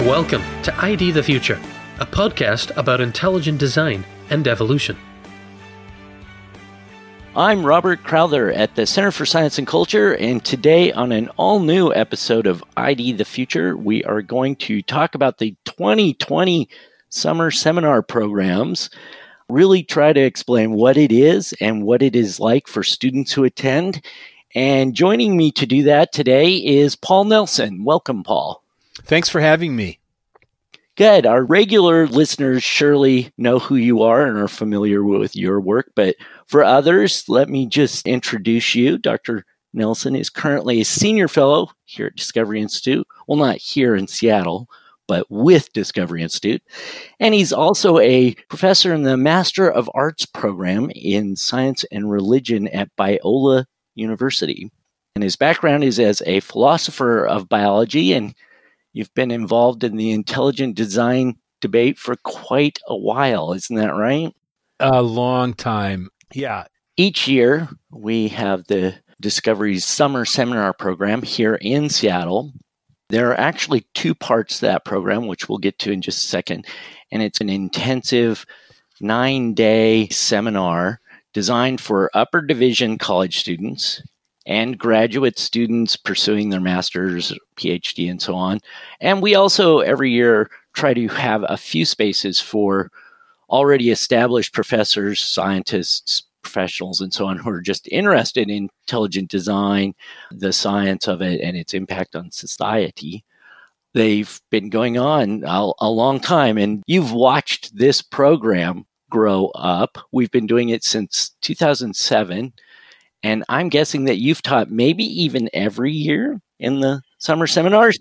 Welcome to ID the Future, a podcast about intelligent design and evolution. I'm Robert Crowther at the Center for Science and Culture, and today on an all-new episode of ID the Future, we are going to talk about the 2020 summer seminar programs, really try to explain what it is and what it is like for students who attend. And joining me to do that today is Paul Nelson. Welcome, Paul. Thanks for having me. Good. Our regular listeners surely know who you are and are familiar with your work, but for others, let me just introduce you. Dr. Nelson is currently a senior fellow here at Discovery Institute. Well, not here in Seattle, but with Discovery Institute. And he's also a professor in the Master of Arts program in Science and Religion at Biola University. And his background is as a philosopher of biology, and you've been involved in the intelligent design debate for quite a while, isn't that right? A long time, yeah. Each year, we have the Discovery's summer seminar program here in Seattle. There are actually two parts to that program, which we'll get to in just a second. And it's an intensive 9-day seminar designed for upper division college students and graduate students pursuing their master's, PhD, and so on. And we also every year try to have a few spaces for already established professors, scientists, professionals, and so on who are just interested in intelligent design, the science of it, and its impact on society. They've been going on a long time, and you've watched this program grow up. We've been doing it since 2007. And I'm guessing that you've taught maybe even every year in the summer seminars?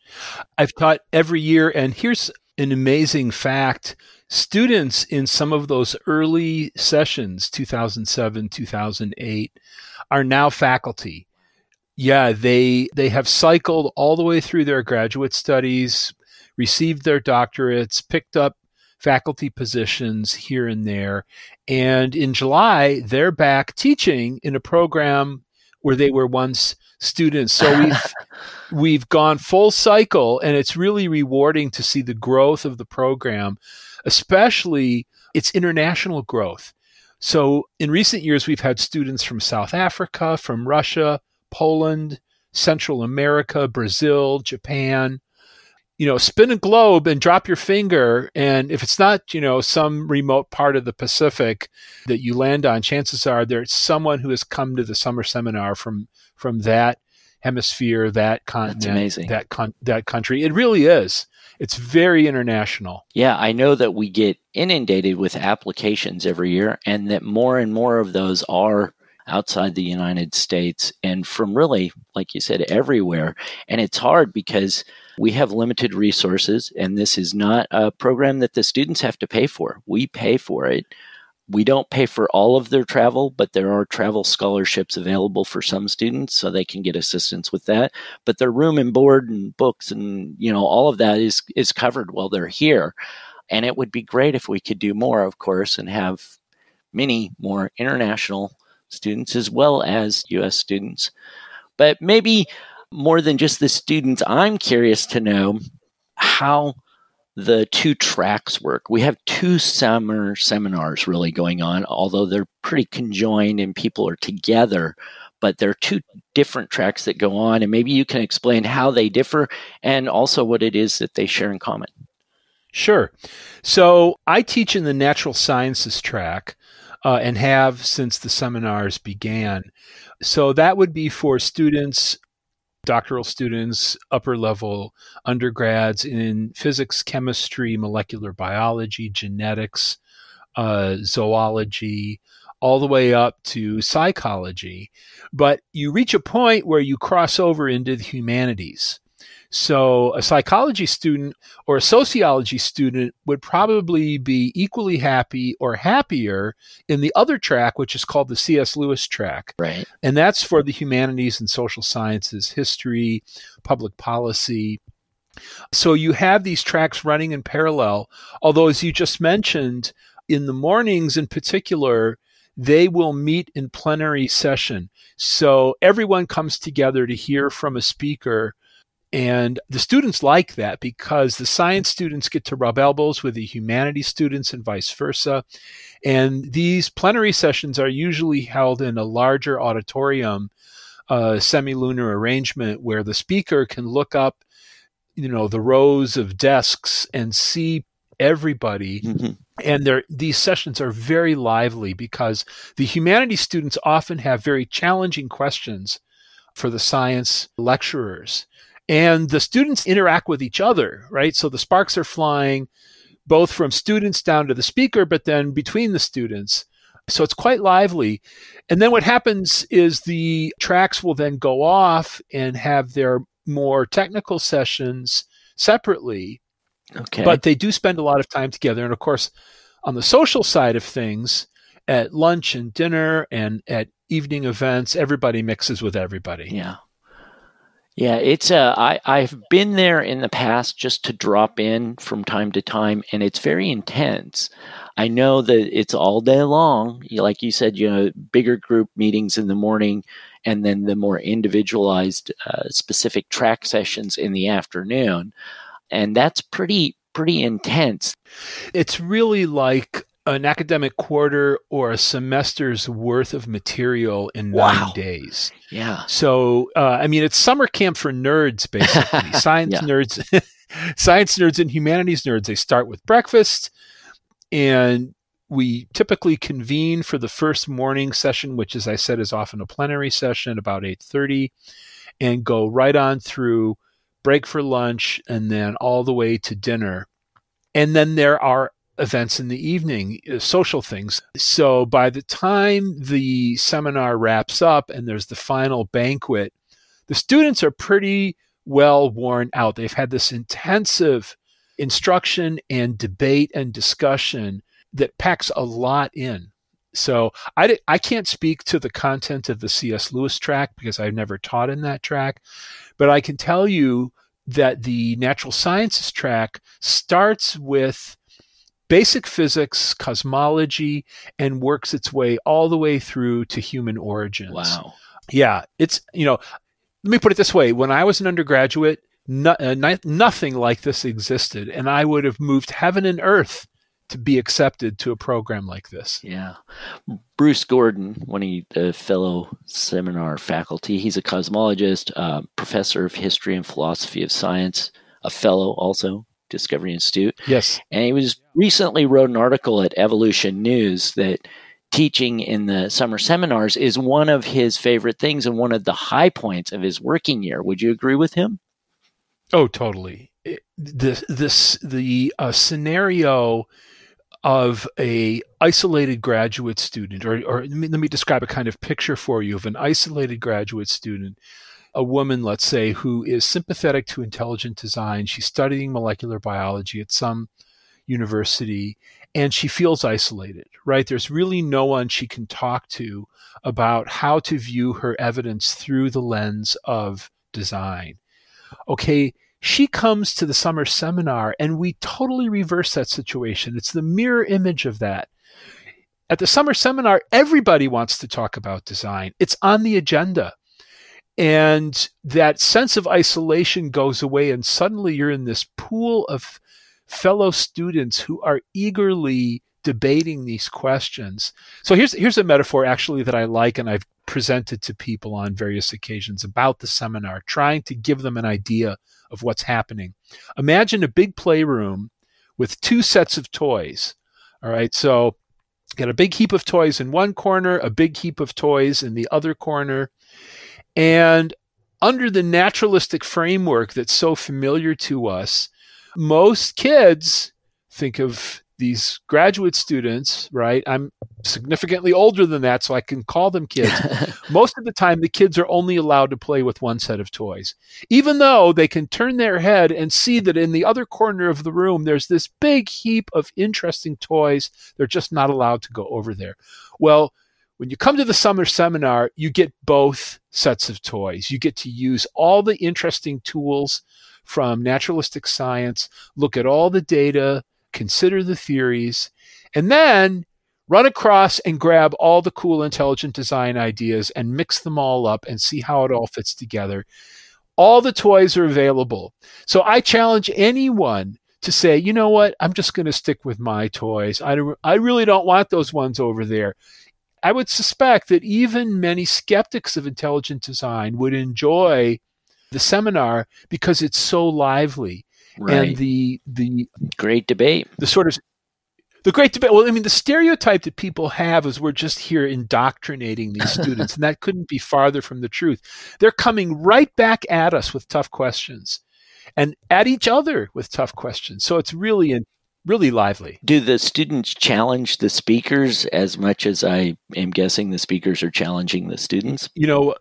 I've taught every year, and here's an amazing fact. Students in some of those early sessions, 2007, 2008, are now faculty. Yeah, they have cycled all the way through their graduate studies, received their doctorates, picked up faculty positions here and there. And in July, they're back teaching in a program where they were once students. So we've gone full cycle, and it's really rewarding to see the growth of the program, especially its international growth. So in recent years, we've had students from South Africa, from Russia, Poland, Central America, Brazil, Japan. Spin a globe and drop your finger. And if it's not, some remote part of the Pacific that you land on, chances are there's someone who has come to the summer seminar from that hemisphere, that continent, that's amazing. That country. It really is. It's very international. Yeah, I know that we get inundated with applications every year, and that more and more of those are outside the United States and from really, like you said, everywhere. And it's hard because we have limited resources, and this is not a program that the students have to pay for. We pay for it. We don't pay for all of their travel, but there are travel scholarships available for some students, so they can get assistance with that. But their room and board and books and, all of that is covered while they're here. And it would be great if we could do more, of course, and have many more international students as well as U.S. students. But maybe more than just the students, I'm curious to know how the two tracks work. We have two summer seminars really going on, although they're pretty conjoined and people are together, but there are two different tracks that go on, and maybe you can explain how they differ and also what it is that they share in common. Sure. So I teach in the natural sciences track, and have since the seminars began. So that would be for students, doctoral students, upper level undergrads in physics, chemistry, molecular biology, genetics, zoology, all the way up to psychology. But you reach a point where you cross over into the humanities. So a psychology student or a sociology student would probably be equally happy or happier in the other track, which is called the C.S. Lewis track. Right. And that's for the humanities and social sciences, history, public policy. So you have these tracks running in parallel, although as you just mentioned, in the mornings in particular, they will meet in plenary session. So everyone comes together to hear from a speaker And the students like that because the science students get to rub elbows with the humanities students and vice versa. And these plenary sessions are usually held in a larger auditorium, semilunar arrangement where the speaker can look up, the rows of desks and see everybody. Mm-hmm. And these sessions are very lively because the humanities students often have very challenging questions for the science lecturers. And the students interact with each other, right? So the sparks are flying both from students down to the speaker, but then between the students. So it's quite lively. And then what happens is the tracks will then go off and have their more technical sessions separately. Okay. But they do spend a lot of time together. And of course, on the social side of things, at lunch and dinner and at evening events, everybody mixes with everybody. Yeah. Yeah, it's I've been there in the past just to drop in from time to time, and it's very intense. I know that it's all day long. Like you said, bigger group meetings in the morning, and then the more individualized, specific track sessions in the afternoon, and that's pretty intense. It's really like an academic quarter or a semester's worth of material in 9 days. Yeah. So, it's summer camp for nerds, basically. Science nerds and humanities nerds. They start with breakfast, and we typically convene for the first morning session, which, as I said, is often a plenary session, about 8:30, and go right on through, break for lunch, and then all the way to dinner. And then there are events in the evening, social things. So by the time the seminar wraps up and there's the final banquet, the students are pretty well worn out. They've had this intensive instruction and debate and discussion that packs a lot in. So I can't speak to the content of the C.S. Lewis track because I've never taught in that track, but I can tell you that the natural sciences track starts with basic physics, cosmology, and works its way all the way through to human origins. Wow. Yeah. It's, let me put it this way. When I was an undergraduate, nothing like this existed, and I would have moved heaven and earth to be accepted to a program like this. Yeah. Bruce Gordon, one of the fellow seminar faculty, he's a cosmologist, professor of history and philosophy of science, a fellow also, Discovery Institute. Yes. And he recently wrote an article at Evolution News that teaching in the summer seminars is one of his favorite things and one of the high points of his working year. Would you agree with him? Oh, totally. The scenario of a isolated graduate student, or let me describe a kind of picture for you of an isolated graduate student, a woman, let's say, who is sympathetic to intelligent design. She's studying molecular biology at some university, and she feels isolated, right? There's really no one she can talk to about how to view her evidence through the lens of design. Okay, she comes to the summer seminar, and we totally reverse that situation. It's the mirror image of that. At the summer seminar, everybody wants to talk about design. It's on the agenda. And that sense of isolation goes away, and suddenly you're in this pool of fellow students who are eagerly debating these questions. So here's a metaphor actually that I like, and I've presented to people on various occasions about the seminar, trying to give them an idea of what's happening. Imagine a big playroom with two sets of toys. All right, so you got a big heap of toys in one corner, a big heap of toys in the other corner. And under the naturalistic framework that's so familiar to us, most kids think of these graduate students, right? I'm significantly older than that, so I can call them kids. Most of the time, the kids are only allowed to play with one set of toys, even though they can turn their head and see that in the other corner of the room, there's this big heap of interesting toys. They're just not allowed to go over there. Well, when you come to the summer seminar, you get both sets of toys. You get to use all the interesting tools from naturalistic science, look at all the data, consider the theories, and then run across and grab all the cool intelligent design ideas and mix them all up and see how it all fits together. All the toys are available. So I challenge anyone to say, you know what, I'm just going to stick with my toys. I really don't want those ones over there. I would suspect that even many skeptics of intelligent design would enjoy the seminar because it's so lively. Right. And the great debate. The great debate. Well, I mean, the stereotype that people have is we're just here indoctrinating these students, and that couldn't be farther from the truth. They're coming right back at us with tough questions and at each other with tough questions. So it's really lively. Do the students challenge the speakers as much as I am guessing the speakers are challenging the students? You know,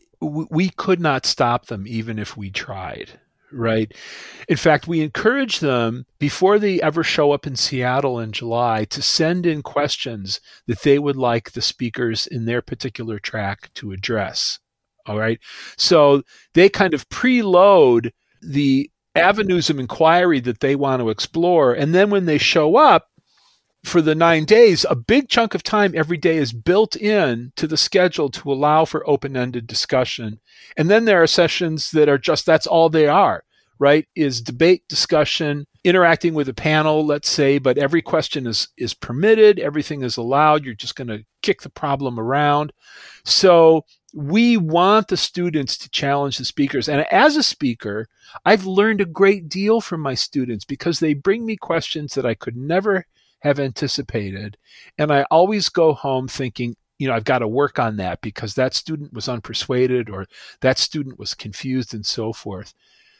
we could not stop them even if we tried. Right. In fact, we encourage them before they ever show up in Seattle in July to send in questions that they would like the speakers in their particular track to address. All right. So they kind of preload the avenues of inquiry that they want to explore. And then when they show up for the 9 days, a big chunk of time every day is built in to the schedule to allow for open-ended discussion. And then there are sessions that are just, that's all they are, right? Is debate, discussion, interacting with a panel, let's say, but every question is permitted. Everything is allowed. You're just going to kick the problem around. So we want the students to challenge the speakers. And as a speaker, I've learned a great deal from my students because they bring me questions that I could never have anticipated. And I always go home thinking, you know, I've got to work on that because that student was unpersuaded or that student was confused and so forth.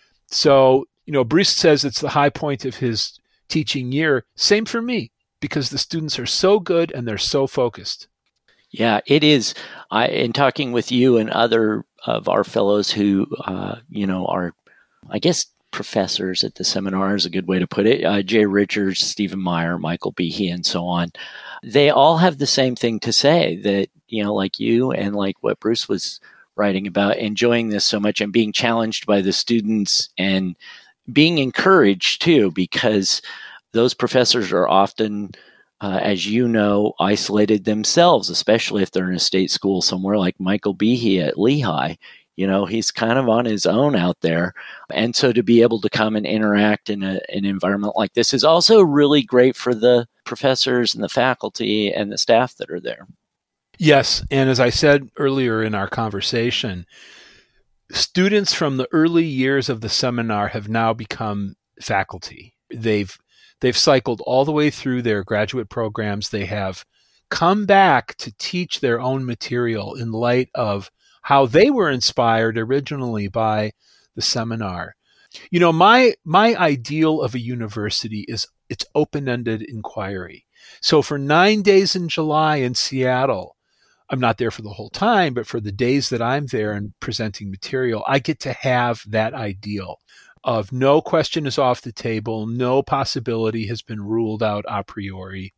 So, you know, Bruce says it's the high point of his teaching year. Same for me, because the students are so good and they're so focused. Yeah, it is. In talking with you and other of our fellows who, are, I guess, professors at the seminar is a good way to put it. Jay Richards, Stephen Meyer, Michael Behe, and so on. They all have the same thing to say that, you know, like you and like what Bruce was writing about, enjoying this so much and being challenged by the students and being encouraged too, because those professors are often, as you know, isolated themselves, especially if they're in a state school somewhere like Michael Behe at Lehigh. You know, he's kind of on his own out there. And so to be able to come and interact in an environment like this is also really great for the professors and the faculty and the staff that are there. Yes. And as I said earlier in our conversation, students from the early years of the seminar have now become faculty. They've cycled all the way through their graduate programs. They have come back to teach their own material in light of how they were inspired originally by the seminar. You know, my ideal of a university is its open-ended inquiry. So for 9 days in July in Seattle, I'm not there for the whole time, but for the days that I'm there and presenting material, I get to have that ideal of no question is off the table, no possibility has been ruled out a priori.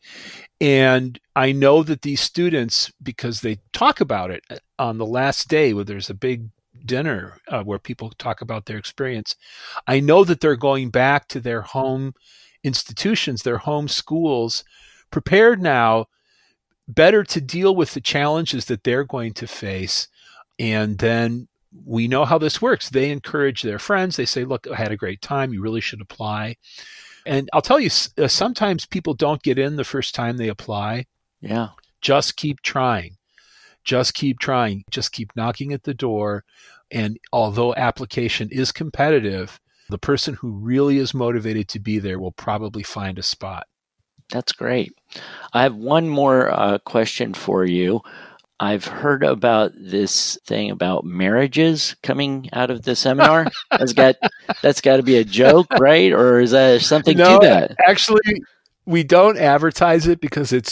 And I know that these students, because they talk about it on the last day where there's a big dinner where people talk about their experience, I know that they're going back to their home institutions, their home schools, prepared now, better to deal with the challenges that they're going to face. And then we know how this works. They encourage their friends. They say, look, I had a great time. You really should apply. And I'll tell you, sometimes people don't get in the first time they apply. Yeah. Just keep trying. Just keep trying. Just keep knocking at the door. And although application is competitive, the person who really is motivated to be there will probably find a spot. That's great. I have one more question for you. I've heard about this thing about marriages coming out of the seminar. That's got to be a joke, right? Or is there something to that? Actually, we don't advertise it because it's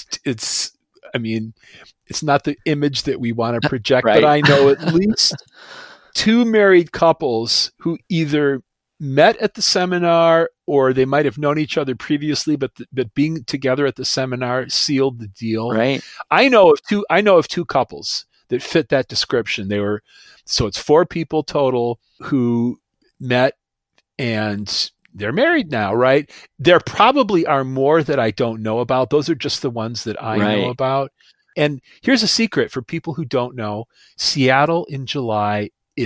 not the image that we want to project. Right. But I know at least 2 married couples who either met at the seminar or they might have known each other previously, but being together at the seminar sealed the deal. Right. I know of two couples that fit that description. So it's 4 people total who met and they're married now, right? There probably are more that I don't know about. Those are just the ones that I know about. And here's a secret for people who don't know. Seattle in July is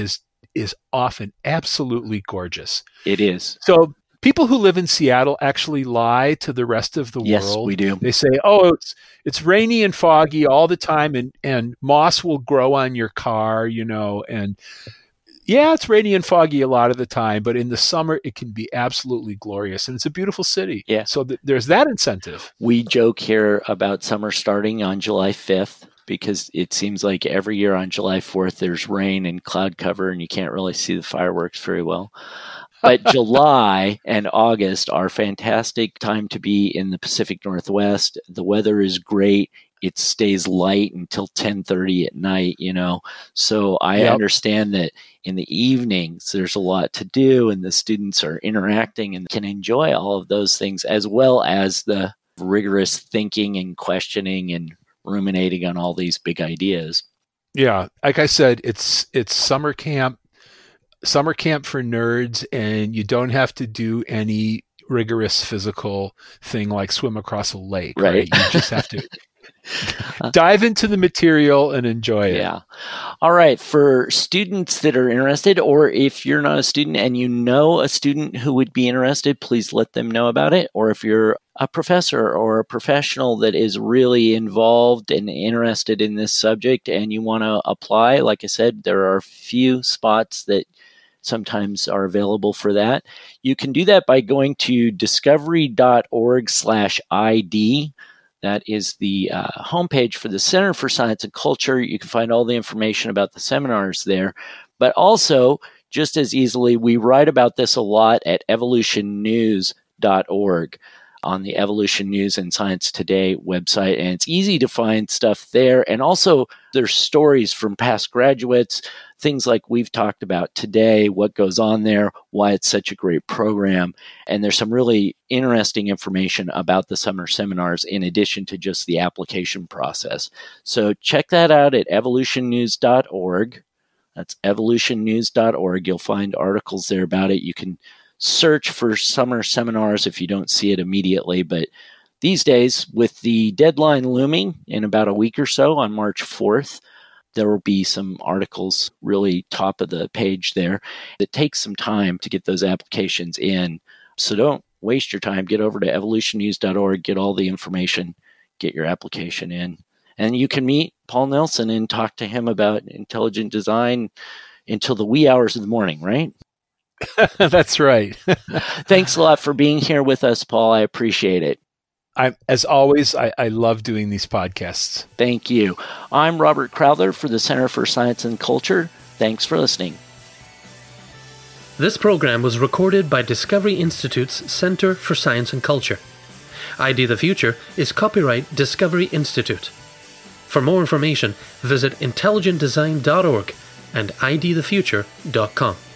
is often absolutely gorgeous. It is. So people who live in Seattle actually lie to the rest of the world. Yes, we do. They say, oh, it's rainy and foggy all the time, and moss will grow on your car, and yeah, it's rainy and foggy a lot of the time, but in the summer it can be absolutely glorious, and it's a beautiful city. Yeah. So there's that incentive. We joke here about summer starting on July 5th because it seems like every year on July 4th there's rain and cloud cover and you can't really see the fireworks very well. But July and August are fantastic time to be in the Pacific Northwest. The weather is great. It stays light until 10:30 at night, So I understand that in the evenings there's a lot to do and the students are interacting and can enjoy all of those things as well as the rigorous thinking and questioning and ruminating on all these big ideas. Yeah, like I said, it's summer camp for nerds, and you don't have to do any rigorous physical thing like swim across a lake. Right? You just have to dive into the material and enjoy it. Yeah. All right. For students that are interested, or if you're not a student and you know a student who would be interested, please let them know about it. Or if you're a professor or a professional that is really involved and interested in this subject and you want to apply, like I said, there are a few spots that sometimes are available for that. You can do that by going to discovery.org/ID. That is the homepage for the Center for Science and Culture. You can find all the information about the seminars there. But also, just as easily, we write about this a lot at evolutionnews.org on the Evolution News and Science Today website. And it's easy to find stuff there. And also, there's stories from past graduates, things like we've talked about today, what goes on there, why it's such a great program. And there's some really interesting information about the summer seminars in addition to just the application process. So check that out at evolutionnews.org. That's evolutionnews.org. You'll find articles there about it. You can search for summer seminars if you don't see it immediately. But these days, with the deadline looming in about a week or so on March 4th, there will be some articles really top of the page there that takes some time to get those applications in. So don't waste your time. Get over to evolutionnews.org, get all the information, get your application in. And you can meet Paul Nelson and talk to him about intelligent design until the wee hours of the morning, right? That's right. Thanks a lot for being here with us, Paul. I appreciate it. As always, I love doing these podcasts. Thank you. I'm Robert Crowther for the Center for Science and Culture. Thanks for listening. This program was recorded by Discovery Institute's Center for Science and Culture. ID the Future is copyright Discovery Institute. For more information, visit intelligentdesign.org and idthefuture.com.